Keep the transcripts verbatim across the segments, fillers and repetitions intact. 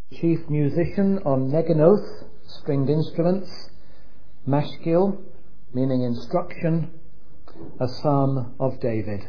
chief musician on Neginoth, stringed instruments, Mashgil, meaning instruction, a psalm of David.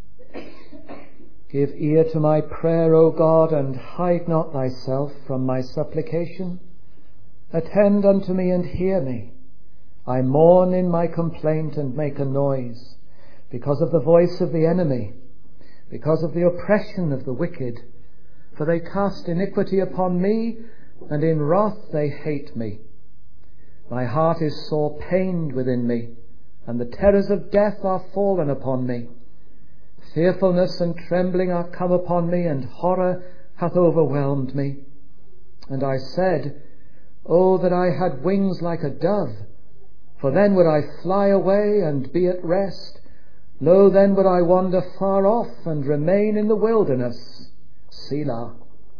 Give ear to my prayer, O God, and hide not thyself from my supplication. Attend unto me and hear me. I mourn in my complaint and make a noise, because of the voice of the enemy, because of the oppression of the wicked. For they cast iniquity upon me, and in wrath they hate me. My heart is sore pained within me, and the terrors of death are fallen upon me. Fearfulness and trembling are come upon me, and horror hath overwhelmed me. And I said, Oh, that I had wings like a dove, for then would I fly away and be at rest. Lo, then would I wander far off and remain in the wilderness. Selah.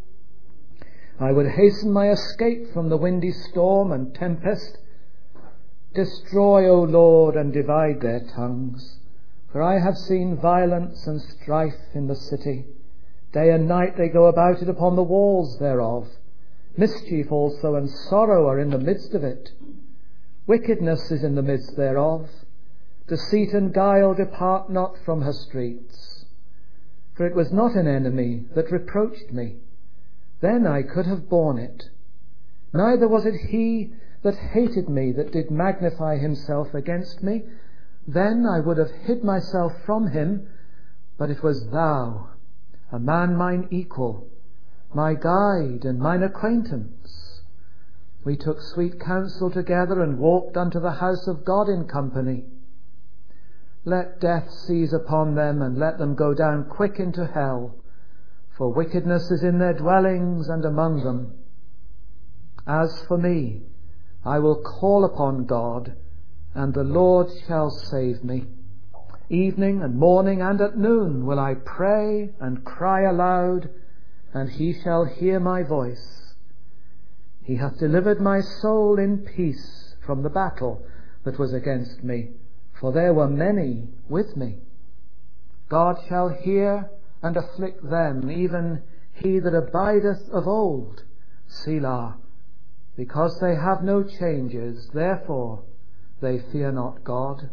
I would hasten my escape from the windy storm and tempest. Destroy, O Lord, and divide their tongues. For I have seen violence and strife in the city. Day and night they go about it upon the walls thereof. Mischief also and sorrow are in the midst of it. Wickedness is in the midst thereof. Deceit and guile depart not from her streets. For it was not an enemy that reproached me. Then I could have borne it. Neither was it he that hated me that did magnify himself against me. Then I would have hid myself from him. But it was thou, a man mine equal, my guide and mine acquaintance. We took sweet counsel together and walked unto the house of God in company. Let death seize upon them, and let them go down quick into hell, for wickedness is in their dwellings and among them. As for me, I will call upon God, and the Lord shall save me. Evening and morning and at noon will I pray and cry aloud, and he shall hear my voice. He hath delivered my soul in peace from the battle that was against me, for there were many with me. God shall hear and afflict them, even he that abideth of old. Selah. Because they have no changes, therefore they fear not God.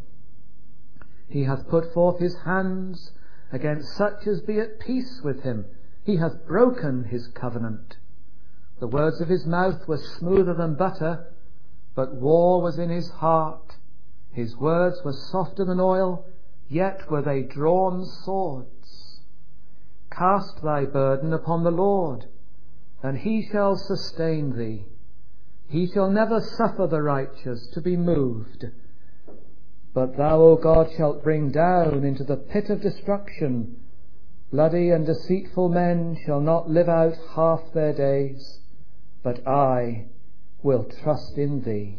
He hath put forth his hands against such as be at peace with him. He hath broken his covenant. The words of his mouth were smoother than butter, but war was in his heart. His words were softer than oil, yet were they drawn swords. Cast thy burden upon the Lord, and he shall sustain thee. He shall never suffer the righteous to be moved. But thou, O God, shalt bring down into the pit of destruction. Bloody and deceitful men shall not live out half their days, but I will trust in thee.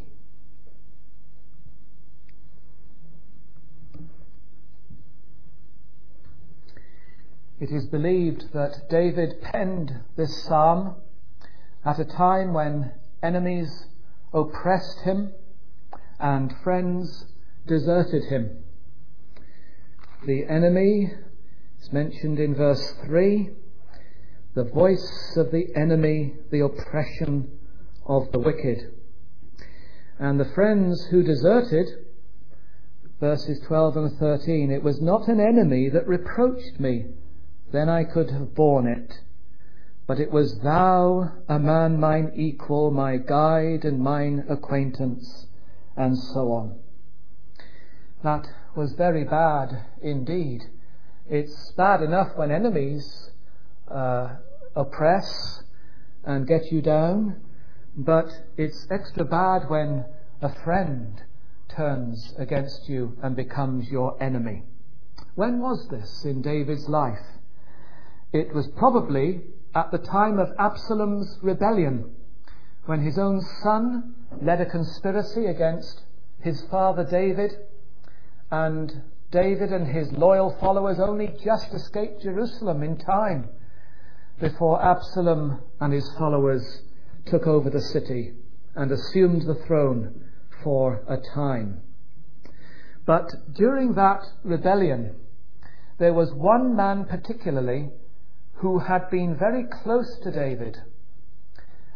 It is believed that David penned this psalm at a time when enemies oppressed him and friends deserted him. The enemy is mentioned in verse three, the voice of the enemy, the oppression of the wicked. And the friends who deserted, verses twelve and thirteen, it was not an enemy that reproached me, then I could have borne it. But it was thou, a man mine equal, my guide and mine acquaintance, and so on. That was very bad indeed. It's bad enough when enemies uh, oppress and get you down, but it's extra bad when a friend turns against you and becomes your enemy. When was this in David's life? It was probably at the time of Absalom's rebellion, when his own son led a conspiracy against his father David, and David and his loyal followers only just escaped Jerusalem in time before Absalom and his followers took over the city and assumed the throne for a time. But during that rebellion, there was one man particularly who had been very close to David,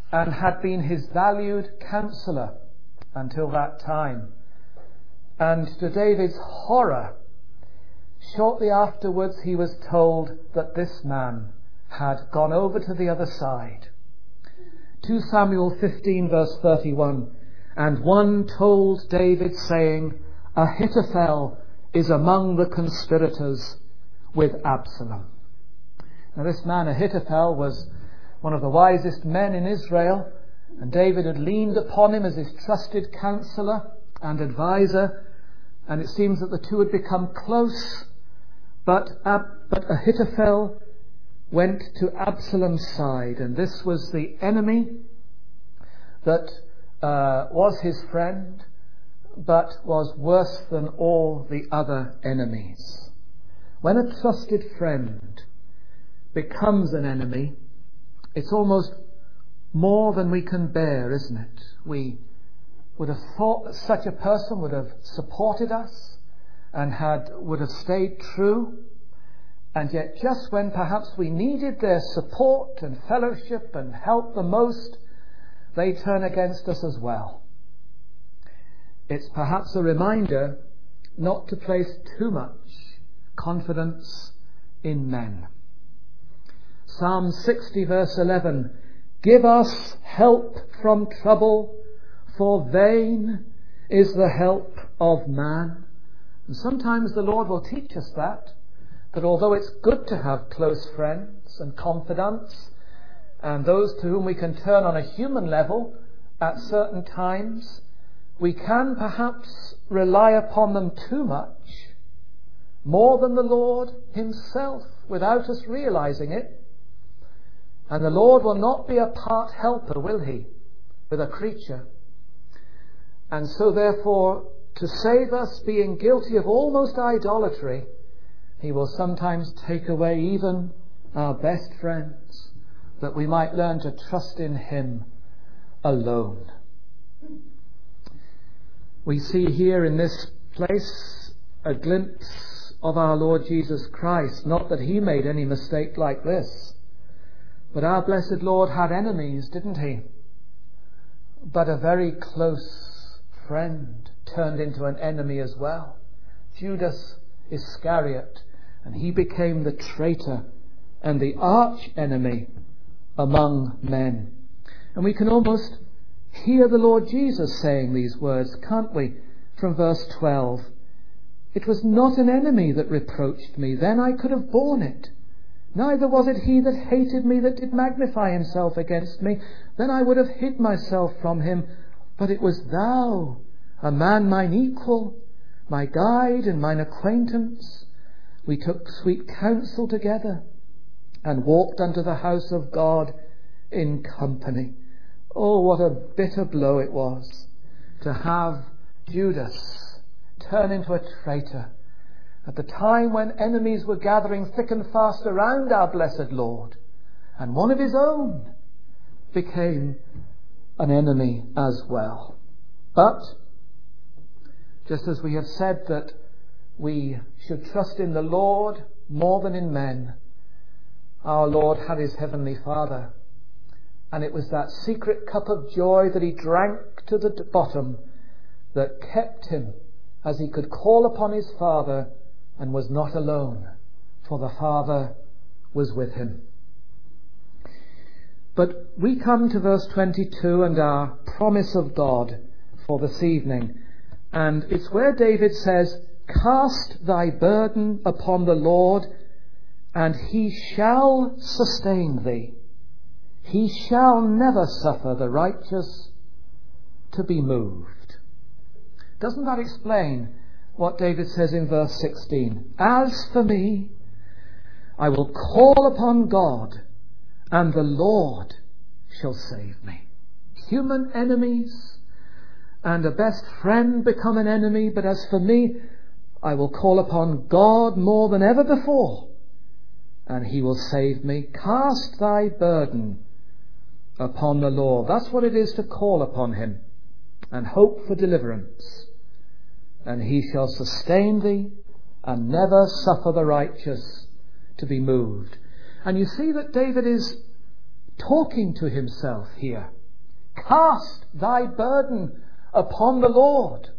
and had been his valued counselor until that time. And to David's horror, shortly afterwards he was told that this man had gone over to the other side. Second Samuel fifteen verse thirty-one, and one told David, saying, Ahithophel is among the conspirators with Absalom. Now this man Ahithophel was one of the wisest men in Israel, and David had leaned upon him as his trusted counselor and advisor, and it seems that the two had become close, but, Ab- but Ahithophel went to Absalom's side, and this was the enemy that uh, was his friend, but was worse than all the other enemies. When a trusted friend becomes an enemy, it's almost more than we can bear, isn't it? We would have thought that such a person would have supported us and had would have stayed true, and yet just when perhaps we needed their support and fellowship and help the most, they turn against us as well. It's perhaps a reminder not to place too much confidence in men. Psalm sixty verse eleven, give us help from trouble, for vain is the help of man. And sometimes the Lord will teach us that, that although it's good to have close friends and confidants, and those to whom we can turn on a human level at certain times, we can perhaps rely upon them too much, more than the Lord himself, without us realizing it. And the Lord will not be a part helper, will he, with a creature? And so therefore, to save us being guilty of almost idolatry, he will sometimes take away even our best friends, that we might learn to trust in him alone. We see here in this place a glimpse of our Lord Jesus Christ. Not that he made any mistake like this, but our blessed Lord had enemies, didn't he? But a very close friend turned into an enemy as well. Judas Iscariot, and he became the traitor and the arch enemy among men. And we can almost hear the Lord Jesus saying these words, can't we? From verse twelve. It was not an enemy that reproached me, then I could have borne it. Neither was it he that hated me that did magnify himself against me, then I would have hid myself from him. But it was thou, a man mine equal, my guide and mine acquaintance. We took sweet counsel together, and walked unto the house of God in company. Oh, what a bitter blow it was to have Judas turn into a traitor at the time when enemies were gathering thick and fast around our blessed Lord, and one of his own became an enemy as well. But just as we have said that we should trust in the Lord more than in men, our Lord had his heavenly Father, and it was that secret cup of joy that he drank to the bottom that kept him as he could call upon his Father and was not alone, for the Father was with him. But we come to verse twenty-two and our promise of God for this evening, and it's where David says, cast thy burden upon the Lord, and he shall sustain thee. He shall never suffer the righteous to be moved. Doesn't that explain what David says in verse sixteen? As for me, I will call upon God, and the Lord shall save me. Human enemies and a best friend become an enemy, but as for me, I will call upon God more than ever before, and he will save me. Cast thy burden upon the Lord. That's what it is to call upon him and hope for deliverance. And he shall sustain thee and never suffer the righteous to be moved. And you see that David is talking to himself here. Cast thy burden upon the Lord.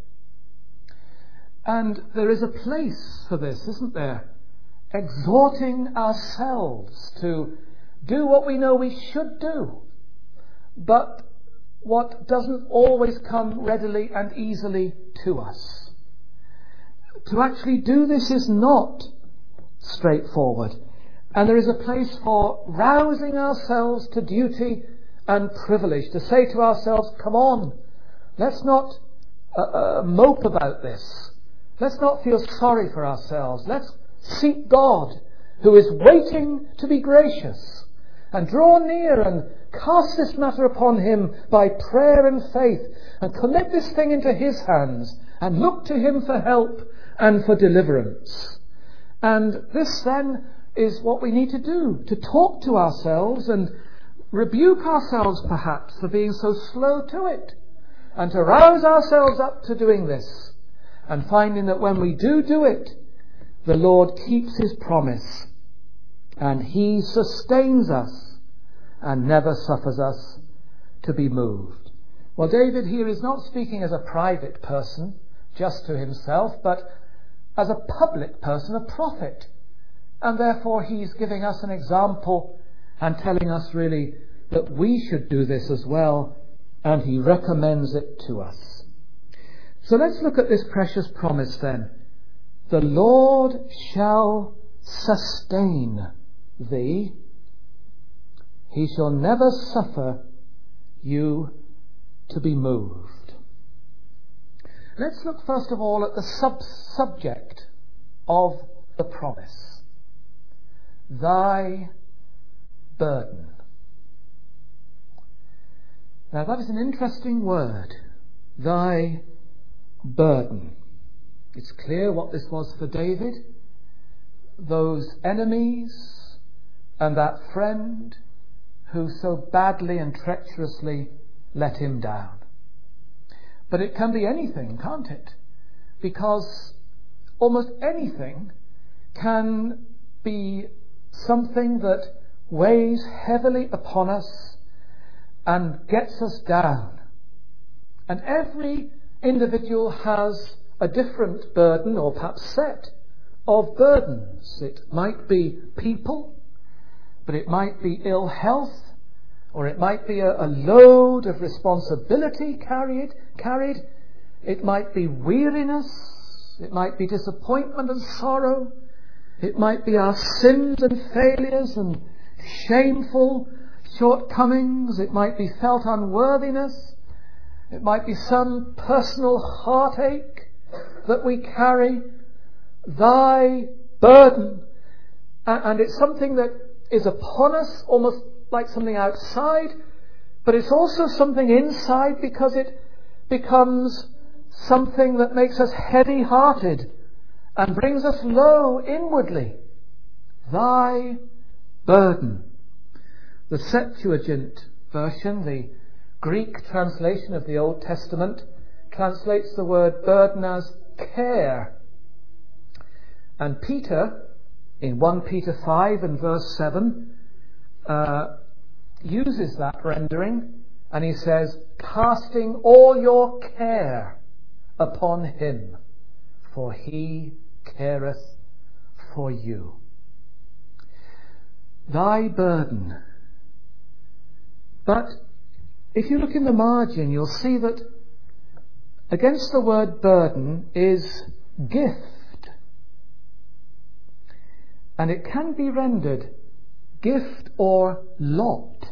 And there is a place for this, isn't there? Exhorting ourselves to do what we know we should do, but what doesn't always come readily and easily to us. To actually do this is not straightforward. And there is a place for rousing ourselves to duty and privilege, to say to ourselves, come on, let's not uh, uh, mope about this. Let's not feel sorry for ourselves. Let's seek God, who is waiting to be gracious, and draw near and cast this matter upon him by prayer and faith, and commit this thing into his hands, and look to him for help and for deliverance. And this then is what we need to do, to talk to ourselves and rebuke ourselves perhaps for being so slow to it, and to rouse ourselves up to doing this, and finding that when we do do it, the Lord keeps his promise, and he sustains us and never suffers us to be moved. Well, David here is not speaking as a private person, just to himself, but as a public person, a prophet. And therefore he's giving us an example and telling us really that we should do this as well, and he recommends it to us. So let's look at this precious promise then. The Lord shall sustain thee. He shall never suffer you to be moved. Let's look first of all at the sub- subject of the promise. Thy burden. Now that is an interesting word. Thy burden. It's clear what this was for David. Those enemies and that friend who so badly and treacherously let him down. But it can be anything, can't it? Because almost anything can be something that weighs heavily upon us and gets us down. And every individual has a different burden, or perhaps set of burdens. It might be people, but it might be ill health, or it might be a, a load of responsibility carried, carried. It might be weariness. It might be disappointment and sorrow. It might be our sins and failures and shameful shortcomings. It might be felt unworthiness. It might be some personal heartache that we carry. Thy burden. And it's something that is upon us, almost like something outside, but it's also something inside, because it becomes something that makes us heavy-hearted and brings us low inwardly. Thy burden. The Septuagint version, the Greek translation of the Old Testament, translates the word burden as care. And Peter, in First Peter five and verse seven, uh, uses that rendering, and he says, casting all your care upon him, for he careth for you. Thy burden. But if you look in the margin, you'll see that against the word burden is gift. And it can be rendered gift or lot.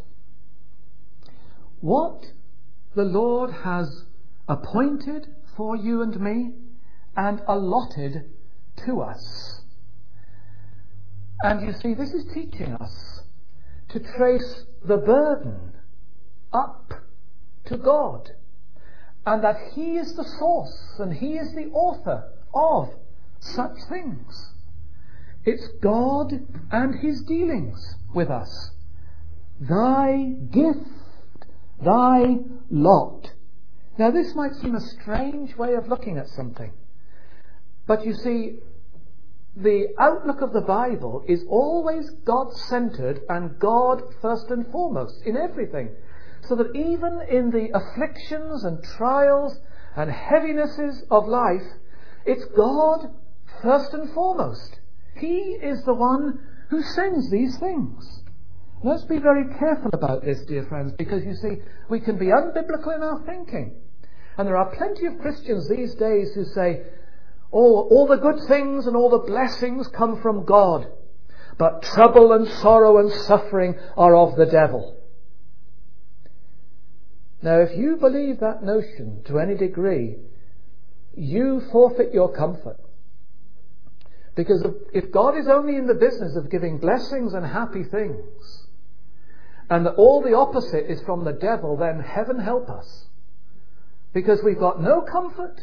What the Lord has appointed for you and me and allotted to us. And you see, this is teaching us to trace the burden up to God, and that he is the source and he is the author of such things. It's God and his dealings with us. Thy gift, thy lot. Now this might seem a strange way of looking at something, but you see, the outlook of the Bible is always God-centered and God first and foremost in everything. so that even in the afflictions and trials and heavinesses of life, it's God first and foremost. He is the one who sends these things. Let's be very careful about this, dear friends, because you see, we can be unbiblical in our thinking. And there are plenty of Christians these days who say, oh, all the good things and all the blessings come from God, but trouble and sorrow and suffering are of the devil. Now, if you believe that notion to any degree, you forfeit your comfort. Because if God is only in the business of giving blessings and happy things, and that all the opposite is from the devil, then heaven help us. Because we've got no comfort.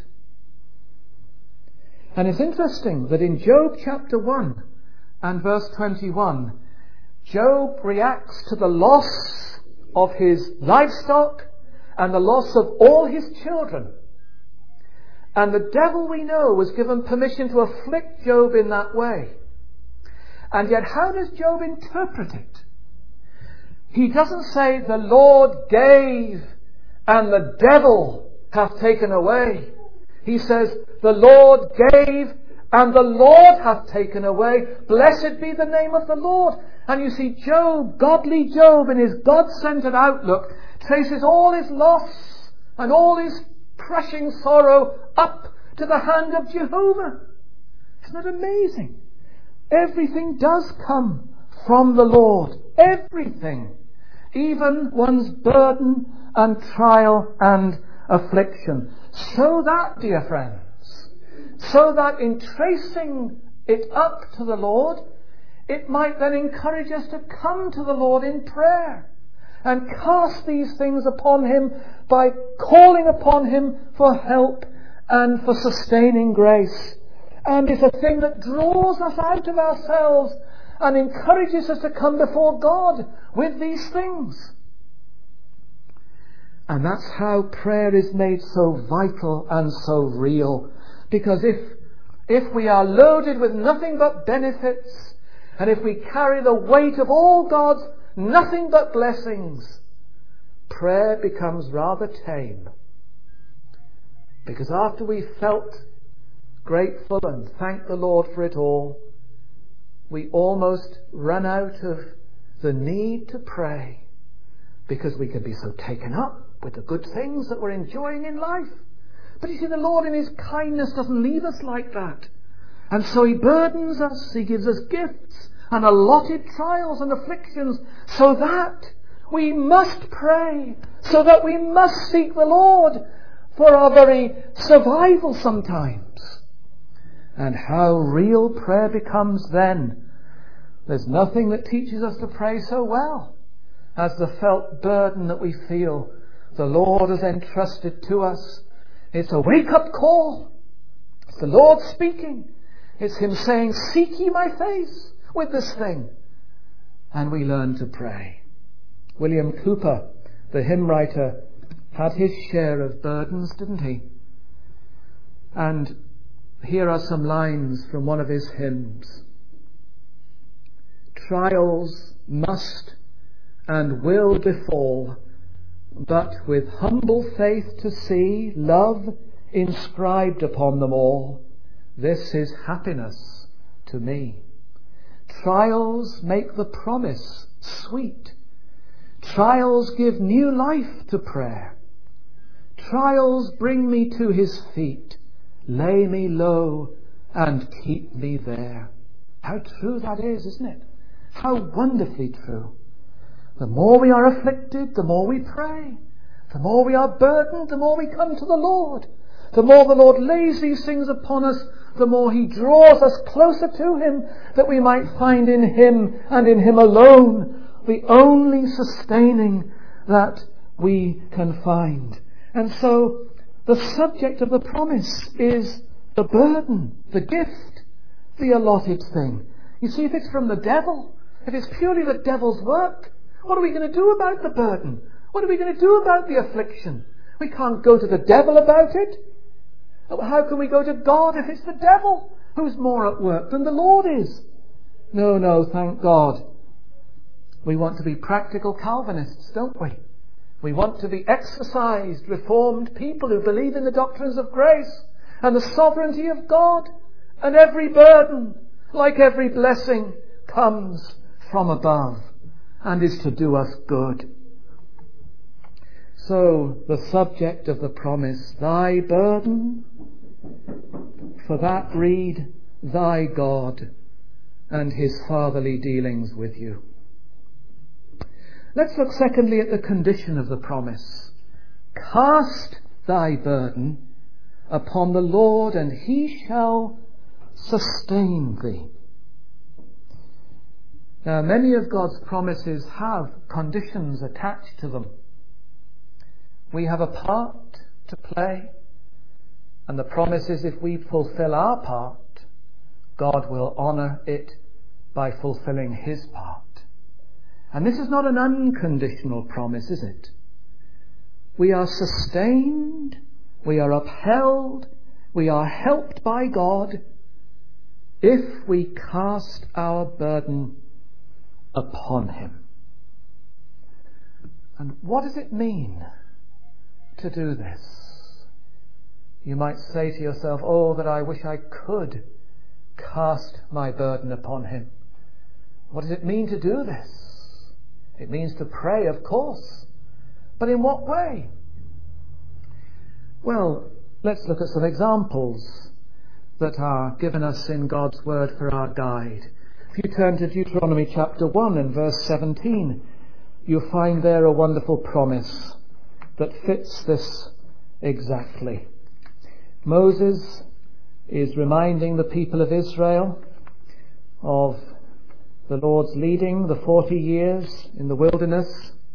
And it's interesting that in Job chapter one and verse twenty-one, Job reacts to the loss of his livestock and the loss of all his children. And the devil, we know, was given permission to afflict Job in that way. And yet how does Job interpret it? He doesn't say the Lord gave and the devil hath taken away. He says the Lord gave and the Lord hath taken away. Blessed be the name of the Lord. And you see, Job, godly Job, in his God-centered outlook, traces all his loss and all his crushing sorrow up to the hand of Jehovah. Isn't that amazing? Everything does come from the Lord. Everything. Even one's burden and trial and affliction. So that, dear friends, so that in tracing it up to the Lord, it might then encourage us to come to the Lord in prayer and cast these things upon Him by calling upon Him for help and for sustaining grace. And it's a thing that draws us out of ourselves and encourages us to come before God with these things. And that's how prayer is made so vital and so real. Because if, if we are loaded with nothing but benefits, and if we carry the weight of all God's nothing but blessings, prayer becomes rather tame. Because after we've felt grateful and thanked the Lord for it all, we almost run out of the need to pray, because we can be so taken up with the good things that we're enjoying in life. But you see, the Lord in His kindness doesn't leave us like that. And so He burdens us, He gives us gifts and allotted trials and afflictions, so that we must pray, so that we must seek the Lord for our very survival sometimes. And how real prayer becomes then. There's nothing that teaches us to pray so well as the felt burden that we feel the Lord has entrusted to us. It's a wake-up call. It's the Lord speaking. It's Him saying, seek ye my face with this thing. And we learn to pray. William Cowper, the hymn writer, had his share of burdens, didn't he? And here are some lines from one of his hymns. Trials must and will befall, but with humble faith to see love inscribed upon them all. This is happiness to me. Trials make the promise sweet. Trials give new life to prayer. Trials bring me to His feet, lay me low and keep me there. How true that is, isn't it? How wonderfully true. The more we are afflicted, the more we pray. The more we are burdened, the more we come to the Lord. The more the Lord lays these things upon us, the more He draws us closer to Him, that we might find in Him and in Him alone the only sustaining that we can find. And so the subject of the promise is the burden, the gift, the allotted thing. You see, if it's from the devil, if it's purely the devil's work, what are we going to do about the burden? What are we going to do about the affliction? We can't go to the devil about it. How can we go to God if it's the devil who's more at work than the Lord is? No, no, thank God. We want to be practical Calvinists, don't we? We want to be exercised, reformed people who believe in the doctrines of grace and the sovereignty of God. And every burden, like every blessing, comes from above and is to do us good. So the subject of the promise, thy burden, for that read, thy God and his fatherly dealings with you. Let's look secondly at the condition of the promise. Cast thy burden upon the Lord, and he shall sustain thee. Now, many of God's promises have conditions attached to them. We have a part to play, and the promise is if we fulfill our part, God will honour it by fulfilling his part. And this is not an unconditional promise, is it? We are sustained, we are upheld, we are helped by God if we cast our burden upon him. And what does it mean to do this? You might say to yourself, oh, that I wish I could cast my burden upon him. What does it mean to do this? It means to pray, of course. But in what way? Well, let's look at some examples that are given us in God's word for our guide. If you turn to Deuteronomy chapter one and verse seventeen, you'll find there a wonderful promise that fits this exactly. Moses is reminding the people of Israel of the Lord's leading, the forty years in the wilderness.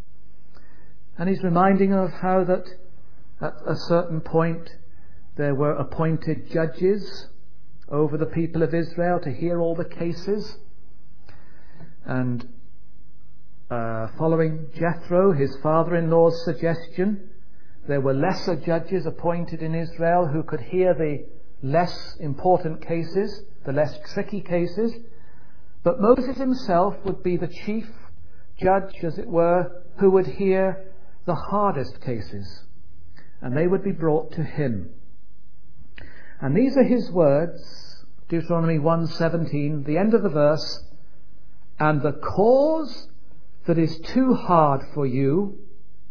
And he's reminding of how that at a certain point there were appointed judges over the people of Israel to hear all the cases. And uh, following Jethro, his father-in-law's suggestion, there were lesser judges appointed in Israel who could hear the less important cases, the less tricky cases. But Moses himself would be the chief judge, as it were, who would hear the hardest cases. And they would be brought to him. And these are his words, Deuteronomy one seventeen, the end of the verse. And the cause that is too hard for you,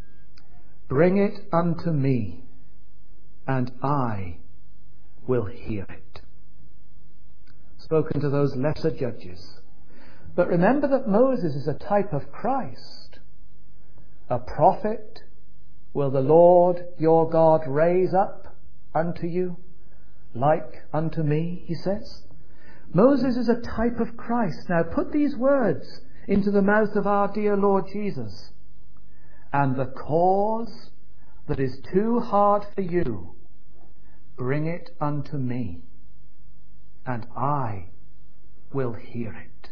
bring it unto me, and I will hear it. Spoken to those lesser judges. But remember that Moses is a type of Christ. A prophet will the Lord your God raise up unto you, like unto me, he says. Moses is a type of Christ. Now put these words into the mouth of our dear Lord Jesus. And the cause that is too hard for you, bring it unto me, and I will hear it.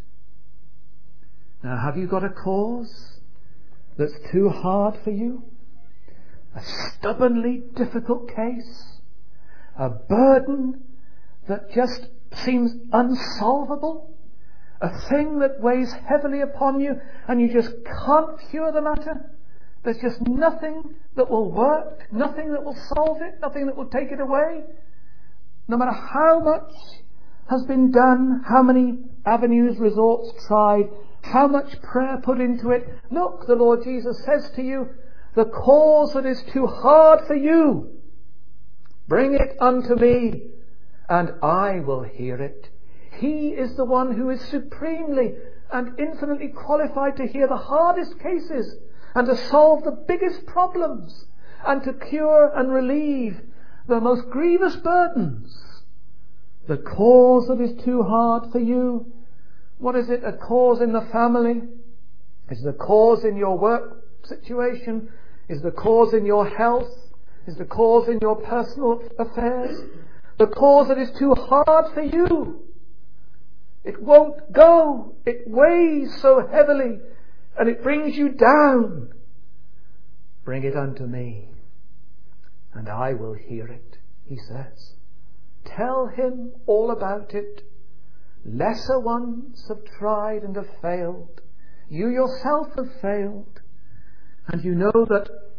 Now, have you got a cause that's too hard for you? A stubbornly difficult case? A burden that just seems unsolvable? A thing that weighs heavily upon you and you just can't cure the matter? There's just nothing that will work, nothing that will solve it, nothing that will take it away? No matter how much has been done, how many avenues, resorts tried, how much prayer put into it, look, the Lord Jesus says to you, the cause that is too hard for you, bring it unto me, and I will hear it. He is the one who is supremely and infinitely qualified to hear the hardest cases and to solve the biggest problems and to cure and relieve the most grievous burdens. The cause that is too hard for you. What is it? A cause in the family? Is it a cause in your work situation? Is the cause in your health? Is the cause in your personal affairs? The cause that is too hard for you. It won't go. It weighs so heavily and it brings you down. Bring it unto me, and I will hear it, he says. Tell him all about it. Lesser ones have tried and have failed. You yourself have failed. And you know that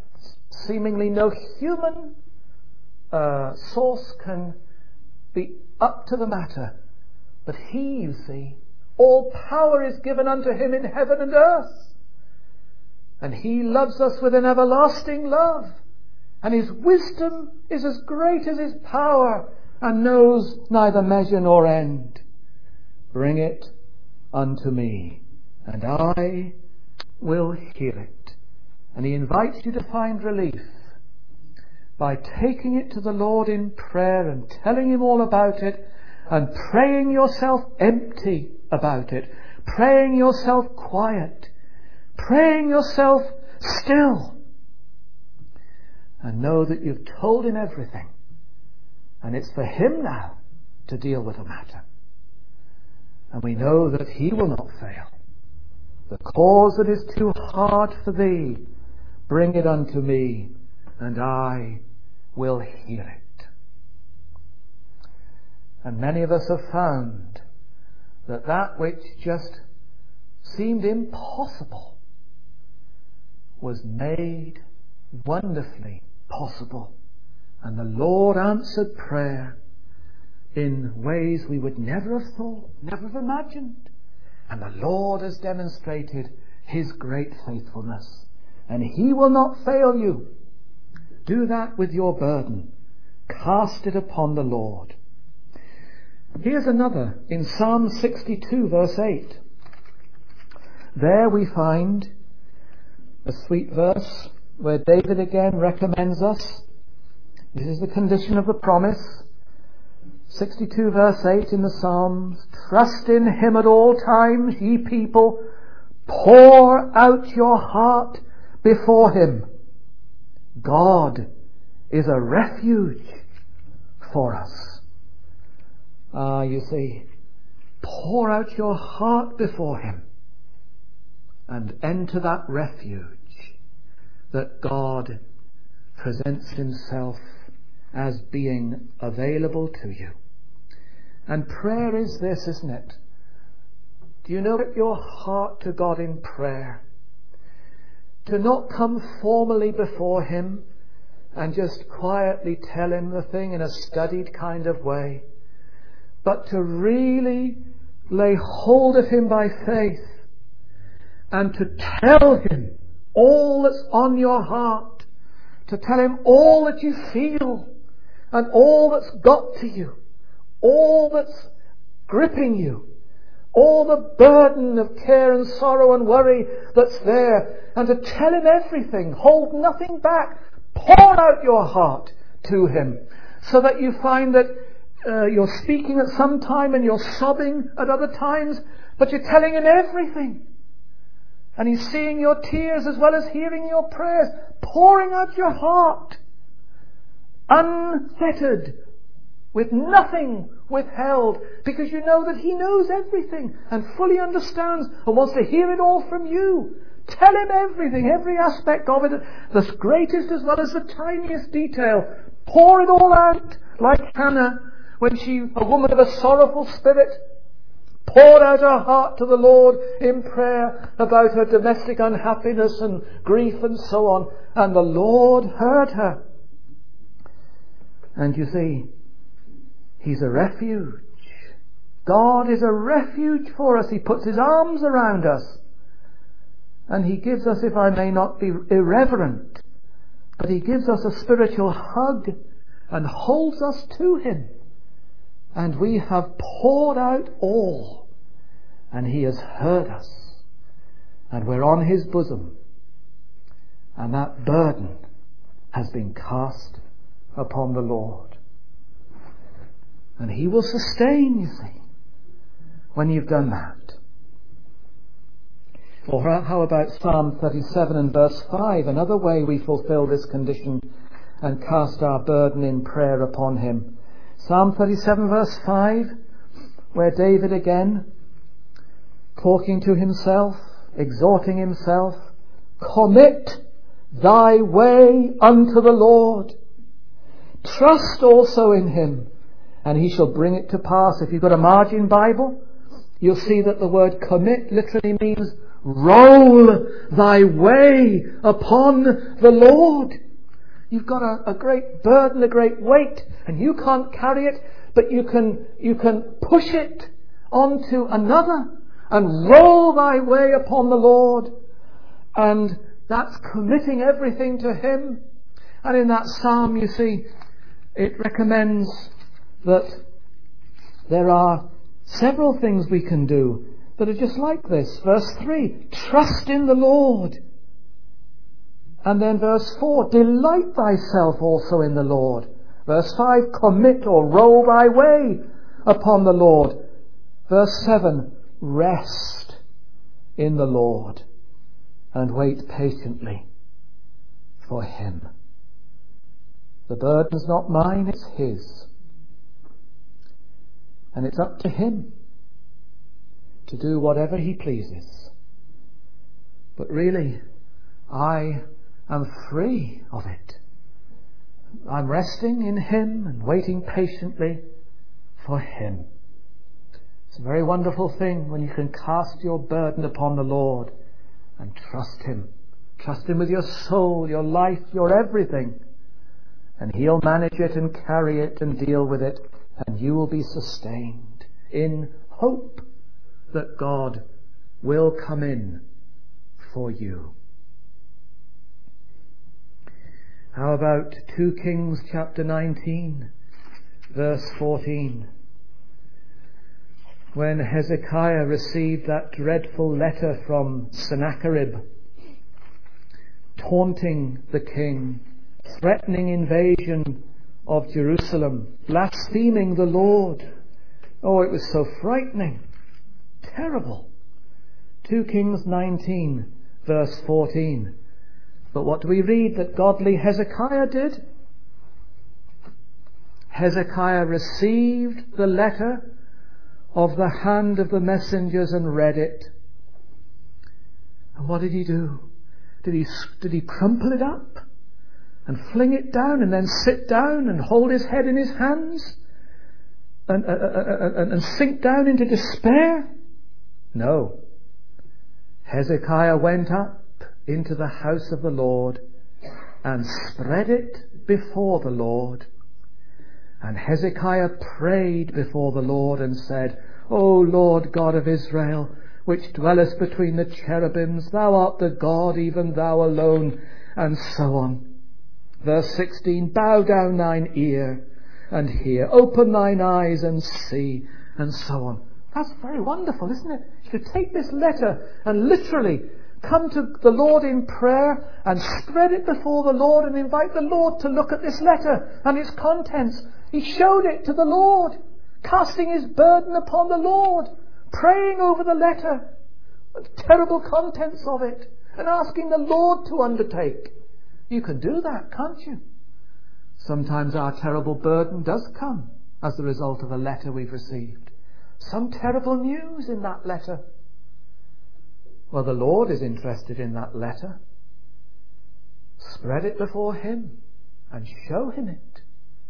seemingly no human uh, source can be up to the matter. But he, you see, all power is given unto him in heaven and earth. And he loves us with an everlasting love. And his wisdom is as great as his power, and knows neither measure nor end. Bring it unto me, and I will hear it. And he invites you to find relief by taking it to the Lord in prayer and telling him all about it, and praying yourself empty about it, praying yourself quiet, praying yourself still, and know that you've told him everything, and it's for him now to deal with the matter. And we know that he will not fail. The cause that is too hard for thee, bring it unto me, and I will hear it. And many of us have found that that which just seemed impossible was made wonderfully possible. And the Lord answered prayer in ways we would never have thought, never have imagined. And the Lord has demonstrated his great faithfulness. And he will not fail you. Do that with your burden. Cast it upon the Lord. Here's another in Psalm sixty-two verse eight. There we find a sweet verse where David again recommends us. This is the condition of the promise. sixty-two verse eight in the Psalms. Trust in him at all times, ye people. Pour out your heart before him. God is a refuge for us. Ah, you see, pour out your heart before him and enter that refuge that God presents himself as being available to you. And prayer is this, isn't it? Do you know, your heart to God in prayer? To not come formally before him and just quietly tell him the thing in a studied kind of way, but to really lay hold of him by faith and to tell him all that's on your heart, to tell him all that you feel and all that's got to you, all that's gripping you, all the burden of care and sorrow and worry that's there, and to tell him everything, hold nothing back, pour out your heart to him, so that you find that uh, you're speaking at some time and you're sobbing at other times, but you're telling him everything. And he's seeing your tears as well as hearing your prayers, pouring out your heart, unfettered, with nothing withheld, because you know that he knows everything and fully understands and wants to hear it all from you. Tell him everything, every aspect of it, the greatest as well as the tiniest detail. Pour it all out, like Hannah, when she, a woman of a sorrowful spirit, poured out her heart to the Lord in prayer about her domestic unhappiness and grief and so on. And the Lord heard her. And you see, he's a refuge. God is a refuge for us. He puts his arms around us. And he gives us, if I may not be irreverent, but he gives us a spiritual hug and holds us to him. And we have poured out all. And he has heard us. And we're on his bosom. And that burden has been cast upon the Lord. And he will sustain, you see, when you've done that. Or how about Psalm thirty-seven and verse five, another way we fulfill this condition and cast our burden in prayer upon him. Psalm thirty-seven verse five, where David again, talking to himself, exhorting himself, commit thy way unto the Lord. Trust also in him, and he shall bring it to pass. If you've got a margin Bible, you'll see that the word commit literally means roll thy way upon the Lord. You've got a, a great burden, a great weight, and you can't carry it, but you can, you can push it onto another and roll thy way upon the Lord. And that's committing everything to Him. And in that psalm, you see, it recommends that there are several things we can do that are just like this. Verse three, trust in the Lord. And then verse four, delight thyself also in the Lord. Verse five, commit or roll thy way upon the Lord. Verse seven, rest in the Lord and wait patiently for Him. The burden's not mine, it's His. And it's up to Him to do whatever He pleases. But really, I am free of it. I'm resting in Him and waiting patiently for Him. It's a very wonderful thing when you can cast your burden upon the Lord and trust Him. Trust Him with your soul, your life, your everything. And He'll manage it and carry it and deal with it. And you will be sustained in hope that God will come in for you. How about two Kings chapter nineteen, verse fourteen? When Hezekiah received that dreadful letter from Sennacherib, taunting the king, threatening invasion of Jerusalem, blaspheming the Lord. Oh, it was so frightening. Terrible. two Kings nineteen, verse fourteen. But what do we read that godly Hezekiah did? Hezekiah received the letter of the hand of the messengers and read it. And what did he do? Did he, did he crumple it up and fling it down and then sit down and hold his head in his hands and, uh, uh, uh, and sink down into despair? No. Hezekiah went up into the house of the Lord and spread it before the Lord. And Hezekiah prayed before the Lord and said, O Lord God of Israel, which dwellest between the cherubims, thou art the God, even thou alone, and so on. Verse sixteen, bow down thine ear and hear, open thine eyes and see, and so on. That's very wonderful, isn't it? You could take this letter and literally come to the Lord in prayer and spread it before the Lord and invite the Lord to look at this letter and its contents. He showed it to the Lord, casting his burden upon the Lord, praying over the letter, the terrible contents of it, and asking the Lord to undertake. You can do that, can't you? Sometimes our terrible burden does come as the result of a letter we've received. Some terrible news in that letter. Well, the Lord is interested in that letter. Spread it before Him and show Him it.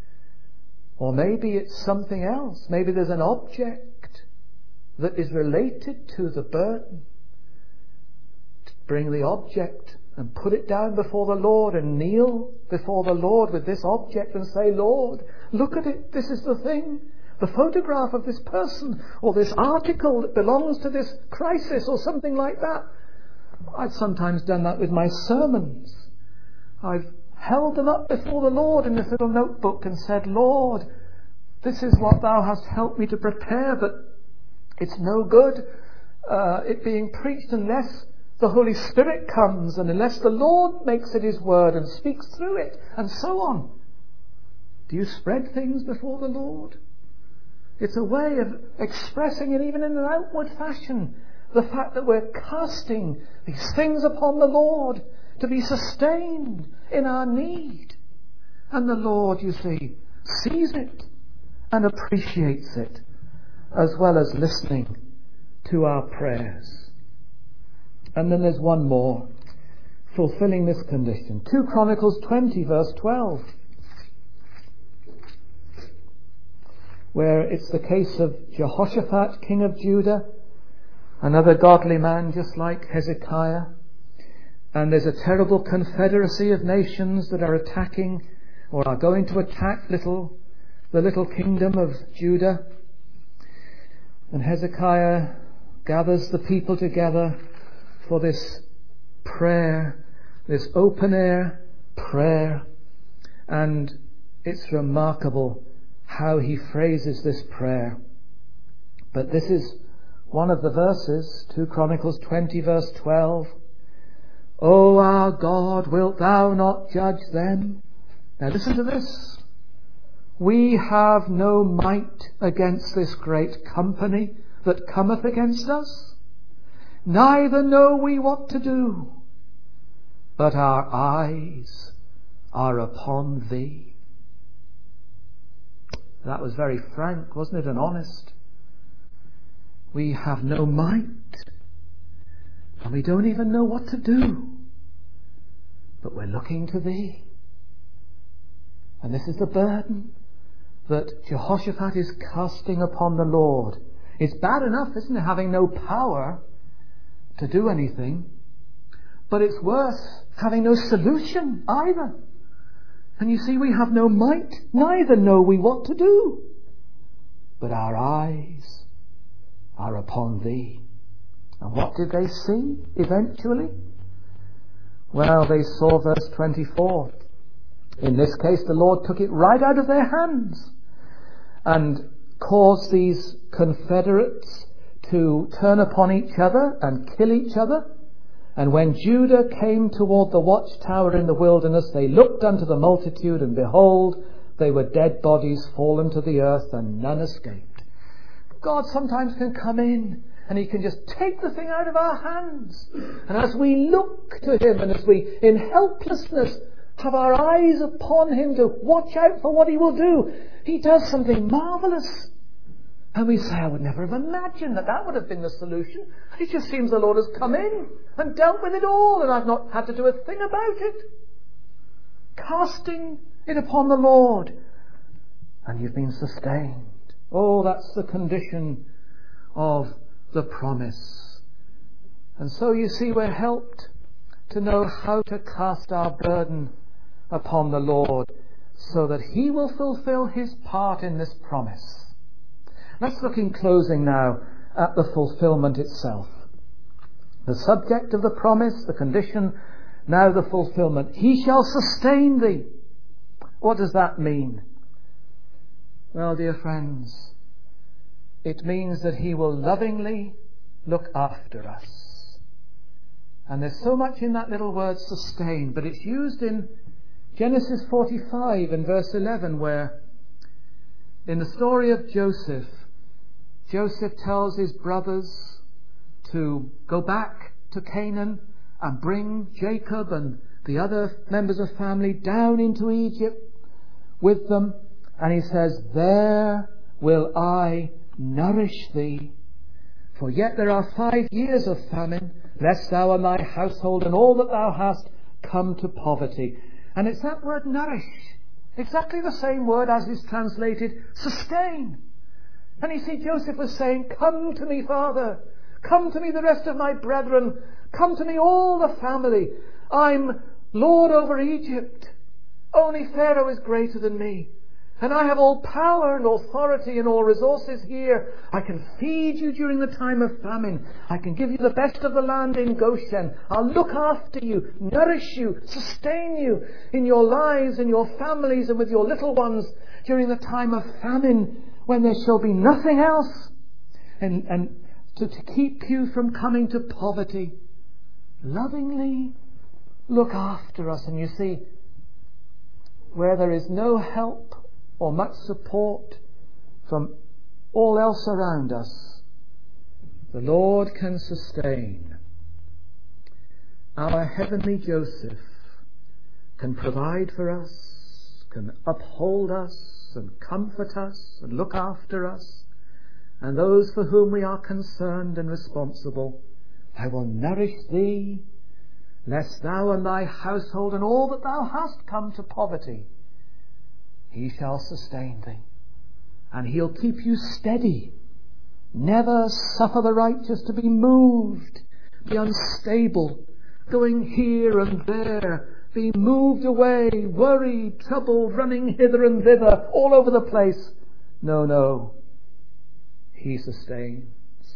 Or maybe it's something else. Maybe there's an object that is related to the burden. Bring the object and put it down before the Lord and kneel before the Lord with this object and say, Lord, look at it. This is the thing. The photograph of this person or this article that belongs to this crisis or something like that. I've sometimes done that with my sermons. I've held them up before the Lord in this little notebook and said, Lord, this is what thou hast helped me to prepare, but it's no good uh, it being preached unless the Holy Spirit comes and unless the Lord makes it His word and speaks through it, and so on. Do you spread things before the Lord? It's a way of expressing it even in an outward fashion, the fact that we're casting these things upon the Lord to be sustained in our need. And the Lord, you see, sees it and appreciates it, as well as listening to our prayers. And then there's one more, fulfilling this condition. two Chronicles twenty, verse twelve. Where it's the case of Jehoshaphat, king of Judah, another godly man just like Hezekiah. and there's a terrible confederacy of nations that are attacking or are going to attack little the little kingdom of Judah. And Hezekiah gathers the people together for this prayer, this open air prayer. And it's remarkable how he phrases this prayer. But this is one of the verses, Second Chronicles twenty verse twelve. O our God, wilt thou not judge them? Now listen to this. We have no might against this great company that cometh against us, neither know we what to do, but our eyes are upon thee. That was very frank, wasn't it, and honest. We have no might, and we don't even know what to do, but we're looking to thee. And this is the burden that Jehoshaphat is casting upon the Lord. It's bad enough, isn't it, having no power to do anything, but it's worse having no solution either. And you see, we have no might, neither know we what to do, but our eyes are upon thee. And what did they see eventually? Well, they saw verse twenty-four. In this case, the Lord took it right out of their hands and caused these confederates to turn upon each other and kill each other. And when Judah came toward the watchtower in the wilderness, they looked unto the multitude, and behold, they were dead bodies fallen to the earth, and none escaped. God sometimes can come in and he can just take the thing out of our hands. And as we look to him, and as we, in helplessness, have our eyes upon him to watch out for what he will do, he does something marvellous. And we say, I would never have imagined that that would have been the solution. It just seems the Lord has come in and dealt with it all, and I've not had to do a thing about it. Casting it upon the Lord, and you've been sustained. Oh, that's the condition of the promise. And so you see, we're helped to know how to cast our burden upon the Lord, so that he will fulfill his part in this promise. Let's look in closing now at the fulfillment itself. The subject of the promise, the condition, now the fulfillment. He shall sustain thee. What does that mean? Well, dear friends, it means that he will lovingly look after us. And there's so much in that little word sustain, but it's used in Genesis forty-five and verse eleven, where in the story of Joseph, Joseph tells his brothers to go back to Canaan and bring Jacob and the other members of family down into Egypt with them. And he says, there will I nourish thee. For yet there are five years of famine, lest thou and thy household and all that thou hast come to poverty. And it's that word nourish, exactly the same word as is translated sustain. And you see, Joseph was saying, come to me, Father. Come to me, the rest of my brethren. Come to me, all the family. I'm Lord over Egypt. Only Pharaoh is greater than me. And I have all power and authority and all resources here. I can feed you during the time of famine. I can give you the best of the land in Goshen. I'll look after you, nourish you, sustain you in your lives and your families and with your little ones during the time of famine, when there shall be nothing else. And, and to, to keep you from coming to poverty. Lovingly look after us. And you see, where there is no help or much support from all else around us, the Lord can sustain. Our heavenly Joseph can provide for us, can uphold us and comfort us and look after us and those for whom we are concerned and responsible. I will nourish thee, lest thou and thy household and all that thou hast come to poverty. He shall sustain thee, and he'll keep you steady. Never suffer the righteous to be moved, be unstable, going here and there, being moved away, worried, troubled, running hither and thither, all over the place. No, no. He sustains.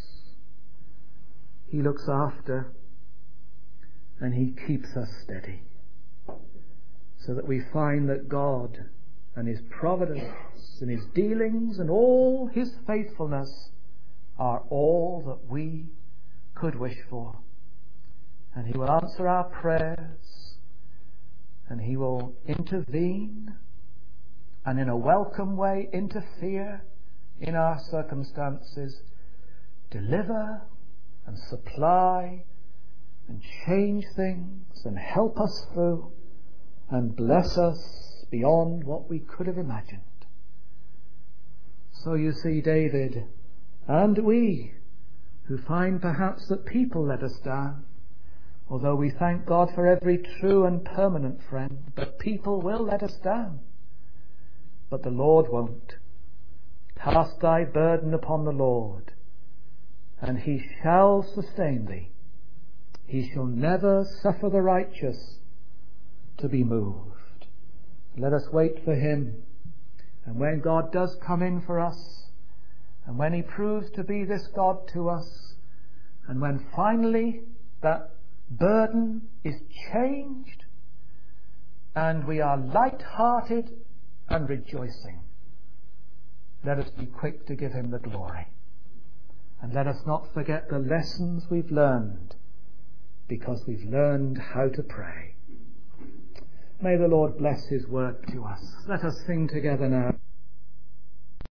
He looks after, and he keeps us steady, so that we find that God and his providence and his dealings and all his faithfulness are all that we could wish for. And he will answer our prayers, and he will intervene, and in a welcome way interfere in our circumstances, deliver and supply and change things and help us through and bless us beyond what we could have imagined. So you see, David and we, who find perhaps that people let us down, although we thank God for every true and permanent friend, but people will let us down. But the Lord won't. Cast thy burden upon the Lord, and he shall sustain thee. He shall never suffer the righteous to be moved. Let us wait for him. And when God does come in for us, and when he proves to be this God to us, and when finally that burden is changed, and we are light-hearted and rejoicing, let us be quick to give him the glory. And let us not forget the lessons we've learned, because we've learned how to pray. May the Lord bless his word to us. Let us sing together now.